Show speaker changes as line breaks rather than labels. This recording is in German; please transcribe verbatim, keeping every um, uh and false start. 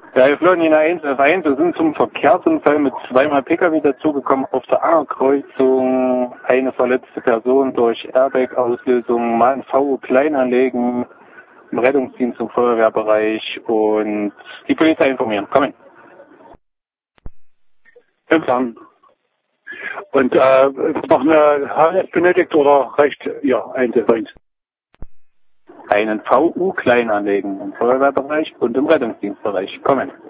Ja, wir flogen in der eins F eins und sind zum Verkehrsunfall mit zweimal Pkw dazugekommen auf der Angerkreuzung. Eine verletzte Person durch Airbag-Auslösung, mal ein V U-Kleinanlegen im Rettungsdienst im Feuerwehrbereich und die Polizei informieren. Komm hin.
Empfangen. Und äh, noch eine H F benötigt oder reicht ja eins F eins?
Einen V U-Kleinanlegen im Feuerwehrbereich und im Rettungsdienstbereich. Komm hin.